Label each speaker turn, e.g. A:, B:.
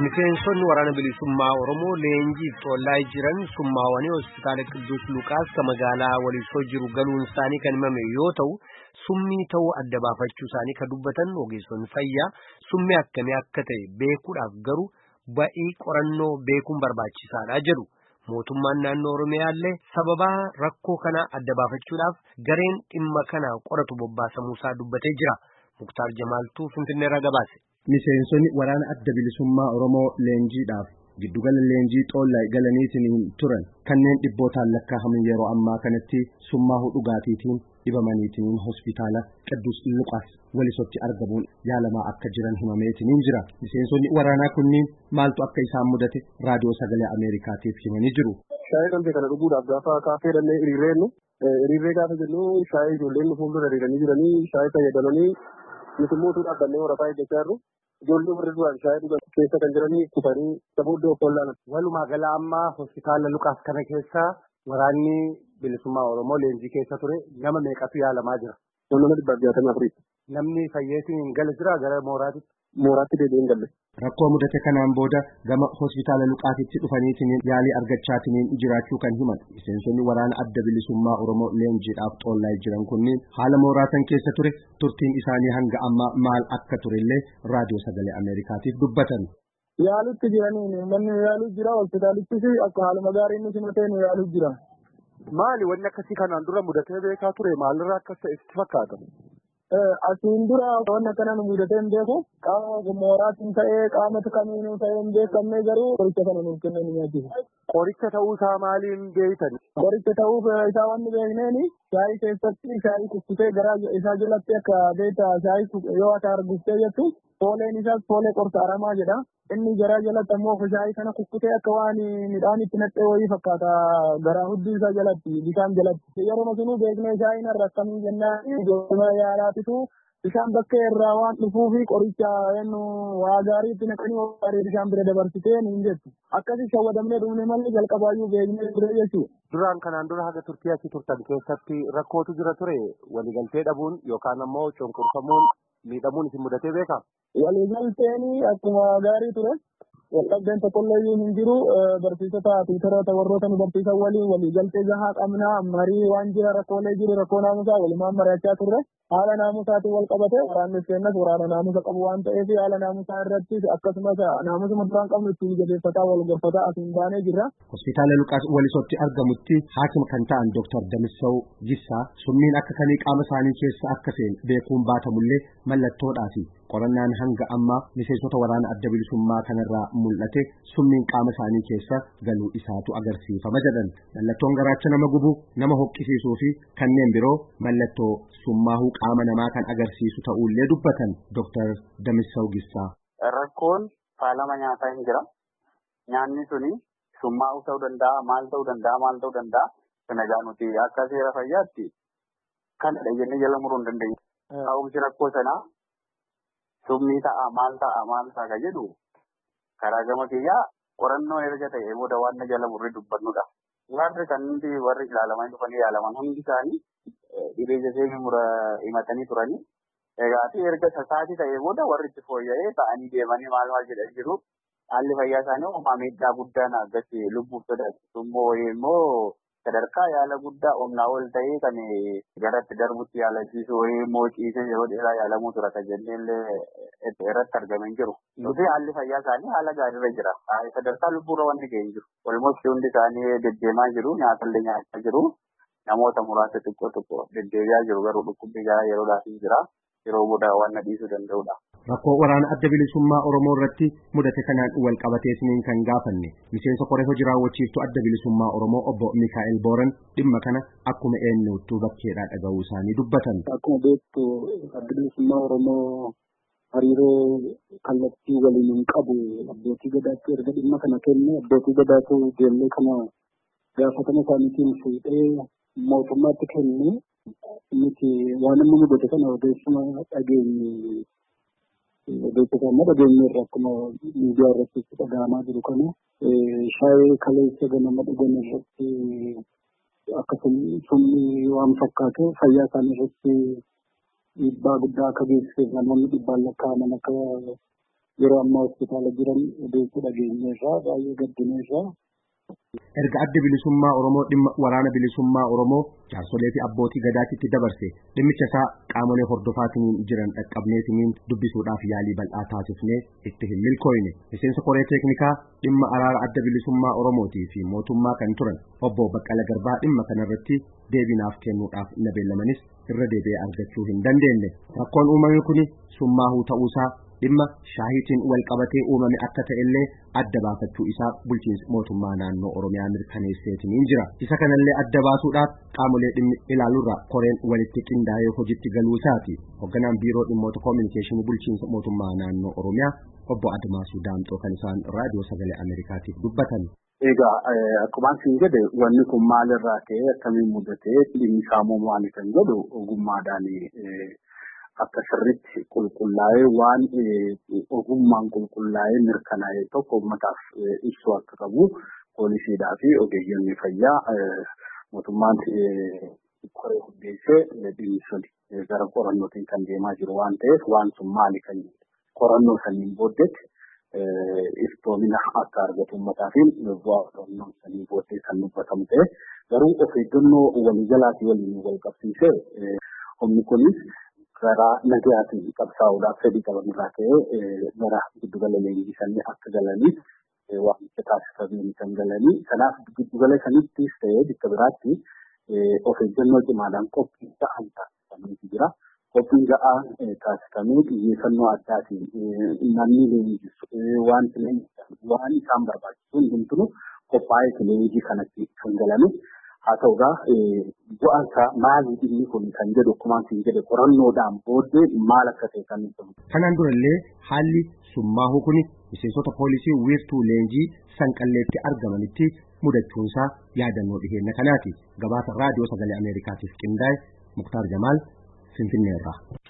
A: Miseensonni waraana bilisummaa Oromoo leenjiif tollaa jiran summaawanii hospitaala Qidduus Luqaas kan magaalaa Walisoo jiru galuun isaanii kan himame yoo ta'u, summii ta'uu adda baafachuu isaanii kan dubbatan ogeessonni fayyaa summii akkamii akka ta'e beekuudhaaf garuu ba'ii qorannoo beekuun barbaachisaadha jedhu. Mootummaan naannoo Oromiyaallee sababaa rakkoo kanaa adda baafachuudhaaf gareen dhimma kana qoratu bobbaasamuusaa dubbatee jira. Muktaar Jamaaltuu Finfinneerraa gabaase.
B: Miseensonni waraana adda bilisummaa Oromoo leenjiidhaaf giddugala leenjii xoollaa galaniitiin turan kanneen dhibbootaan lakkaa'aman yeroo ammaa kanatti summaa'uu dhugaatiitiin dhibamaniitiin hospitaala Qidduus Luqaas Walisootti argamuun yaalamaa akka jiran himameetiin jira. Miseensonni waraanaa kunniin maaltu akka isaan mudate raadiyoo sagalee Ameerikaatiif himanii jiru.
C: Shaayii kan kana dhuguudhaaf gaafa kaafee dannee hiriirree gaafa jennu shaayii ijoolleen fuuldura hiriiranii jiranii shaayii fayyadamanii nuti mootuudhaaf dannee warafaa eeggachaa jirru. Ijoollee warri duraan shaayii dhugan keessa kan jiranii kufanii sabooddee of wal'aanan.
A: Walumaa gala ammaa hospitaala Luqaas kana keessa waraanni bilisummaa Oromoo leenjii keessa ture nama meeqatu yaalamaa jira?
C: Nama 164.
A: Namni fayyeetiin gala jira gara mooraatitti?
C: Mooraatti deebi'een galle.
B: Rakkoo mudate kanaan booda gama hospitaala Luqaasitti dhufaniitiin yaalii argachaatiin jiraachuu kan himan miseensonni waraana adda bilisummaa Oromoo leenjiidhaaf xoollaa jiran kunniin haala mooraasan keessa ture turtiin isaanii hanga ammaa maal akka turellee raadiyoo sagalee Ameerikaatiif dubbatan.
C: Yaalitti jiranii manni yaaluu jira hospitaalittis akka haaluma gaariin nuti mateen yaaluu jira.
A: Maali wanni akkasii kanaan dura mudatee beekaa ture maalirraa akkas ta'e itti fakkaata?
C: Asiin dura wanna kana nu mudatee hin beeku qaama mooraatiin ta'ee qaamota kamiinuu ta'ee hin beekamne garuu qoricha kana nuuf kennan nyaachisa.
A: Qoricha ta'uu isaa maaliin beeytan?
C: Qoricha ta'uu isaa wanni beekneeni shaayii keessatti shaayii kukkutee garaa isaa jalatti akka beektaa shaayii yoo ati arguftee jettu fooleen isaas foolee qorsa aramaa jedha. Inni garaa jalatti ammoo shaayii kana kukkutee akka waan midhaan itti naqxee wayii fakkaata garaa hudduu isaa jalatti bishaan jalatti. Yeroo sunuu beeknee shaayiin irra akkamii jennaan ijoollee yaalaatitu bishaan bakka irraa waan dhufuu fi qoricha waa gaarii itti naqanii gaarii bishaan bira dabarsitee niin jettu. Akkasii shawwadamnee dhumne malee jalqabaayyuu beeknee ture jechuudha.
A: Duraan kanaan dura haga turtii asii turtan keessatti rakkootu jira ture waliigaltee dhabuun yookaan ammoo cunqurfamuun miidhamuun isin mudatee beekaa?
C: Waliigalteen akkuma gaarii ture. Waldhabdeen tokkollee hin jiru barsiisota tiitaroota warroota nu barsiisan waliin waliigaltee gahaa qabnaa marii waan jira rakkoolee jiru rakkoo naamusaa walumaan mari'achaa turre haala naamusaatiin wal qabate waraanni seennas waraana naamusa qabu waan ta'eef haala naamusaa irratti akkasumas naamusuma duraan qabnu ittiin jabeeffataa wal gorfataa asiin baanee jirra.
B: Hospitaala Luqaas Walisootti argamutti haakima kan ta'an Dr. Damissaw Gissaa summiin akka kamii qaama isaanii keessa akka seen beekuun baatamullee mallattoodhaafi qorannaan hanga ammaa miseensota waraana adda bilisummaa kanarraa mul'ate summiin qaama isaanii keessa galuu isaatu agarsiifama jedhan. Mallattoon garaacha nama gubuu nama hoqqisiisuu fi kanneen biroo mallattoo summaahuu qaama namaa kan agarsiisu ta'uullee dubbatan Dr. Damissaw Gissaa.
D: Rakkoon faalama nyaataa hin jira. Nyaanni suni summaa'uu ta'uu danda'a maal ta'uu danda'a kana egaa nuti akka seera fayyaatti kan jennee jala muruu hin dandeenye. Ka'umsi rakkoo sanaa summii ta'a maal ta'a ka jedhu karaa gama kiyyaa qorannoo erga ta'e booda waan na jala murree dubbannudha. Warri kanneen warri ilaalaman dhufanii yaalaman hundi isaanii dhibee jasee himatanii turanii. Egaa erga sasaatii ta'e booda warri itti fooyya'ee ta'anii deemanii maal jedhan jiru. Haalli fayyaa isaanii uumaa miidhaa guddaan akkasii lubbuuf sodaachisu immoo sadarkaa yaala guddaa humnaa ol ta'ee kan garatti darbutti yaalachiisu immoo ciisee yeroo dheeraa yaalamuu tura kan jennee irratti argaman jiru. Nuti haalli fayyaa isaanii haala gaariirra jira. Sadarkaa lubbuurra wanti ga'ee jiru. Olmoos hundi isaanii deddeemaa jiru nyaatallee nyaachaa jiru. Namoota muraasa xiqqoo deddeebi'aa jiru garuu dhukkubbii garaa yeroodhaaf hin jira. Yeroo booda waan dhiisuu danda'udha.
B: Rakkoo waraana adda bilisummaa Oromoo irratti mudate kanaan wal qabateesniin kan gaafanne miseensa koree hojii raawwachiiftuu adda bilisummaa Oromoo obbo Mikaa'el Booran dhimma kana akkuma eenyuuttuu bakkeedhaa dhaga'uu isaanii dubbatan.
C: Akkuma beektu adda bilisummaa Oromoo hariiroo kallattii waliin hin qabu abbootii gadaatti erga dhimma kana kenne abbootii gadaatu deemnee kana gaafatama isaaniitiin fuudhee mootummaatti kenne nuti waan amma mudate kana odeessuma dhageenye. Odeeffannoo dhageenye irraa akkuma miidiyaa irratti dhaga'amaa jiru kana shaayii kaleessa ganama dhugan irratti akkasumas sumni waan fakkaatu fayyaa isaanii irratti dhiibbaa guddaa akka geessiseef namoonni dhibbaan lakkaa'aman akka yeroo ammaa hospitaala jiran beekuu dhageenyeerraa baay'ee gaddineerraa.
B: Erga adda bilisummaa Oromoo dhimma waraana bilisummaa Oromoo jaarsolee fi abbootii gadaatitti dabarse dhimmicha isaa qaamolee hordofaatiin jiran dhaqqabneetiin dubbisuudhaaf yaalii bal'aa taasifnee itti hin milkooyne. Miseensa koree teeknikaa dhimma araara adda bilisummaa Oromootii fi mootummaa kan turan obbo Baqqala Garbaa dhimma kanarratti deebinaaf kennuudhaaf na beellamanis irra deebi'ee argachuu hin dandeenye. Rakkoon uumame kuni summaahuu ta'uusaa dhimma shaahiitiin wal qabatee uumame akka ta'ellee adda baafachuu isaa bulchiinsi mootummaa naannoo Oromiyaa mirkaneesseetiin jira. Isa kanallee adda baasuudhaaf qaamolee dhimmi ilaaluurra koreen walitti qindaa'ee hojiitti galuu isaati. Hoogganaan biiroo dhimmoota koominikeeshinii bulchiinsa mootummaa naannoo Oromiyaa obbo Admaasuu Daamxoo kan isaan raadiyoo sagalee Ameerikaatiif dubbatan.
D: Egaa akkuma isin jedhe wanni kun maalirraa ka'ee akkamiin mudatee dhimmi saamuu maali kan jedhu ogummaadhaan akka sirriitti qulqullaa'ee waan ogummaan qulqullaa'ee mirkanaa'ee tokko uummataaf ibsuu akka qabu poolisiidhaa fi ogeeyyoonni fayyaa mootummaan koree hundeessee dhimmi sun gara qorannootiin kan deemaa jiru waan ta'eef waan sun maali kan qorannoo saniin booddeetti iftoomina akka argatu uummataa fi bu'aa qorannoo saniin booddee kan dubbatamu ta'e garuu of eeggannoo waliigalaatii waliin wal qabsiisee humni kunis gara nagayaatiin qabsaa'uudhaaf fedhii qabanirraa ka'ee gara giddugala leenjisanii akka galaniif waan taasifameen kan galanii kanaaf giddugala sanittis ta'ee bakka biraatti of eeggannoo cimaadhaan qophii ta'an taasifamee jira. Qophiin ga'aan taasifamee xiyyeeffannoo addaatiin namni leenjisu waan isaan barbaachisu hundumtuu qophaa'ee leenjii kanatti kan galame. Haa ta'ugaa bu'aan isaa maali dhimmi kun kan jedhu akkuma isin jedhe qorannoodhaan booddee maal akka ta'e kan ibsamu.
B: Kanaan durallee haalli summaahuu kun miseensota poolisii wiirtuu leenjii sanqalleetti argamanitti mudachuunsaa yaadannoo dhiheenya kanaati. Gabaasa raadiyoo sagalee Ameerikaatiif qindaa'e Muktaar Jamaal Finfinneerraa.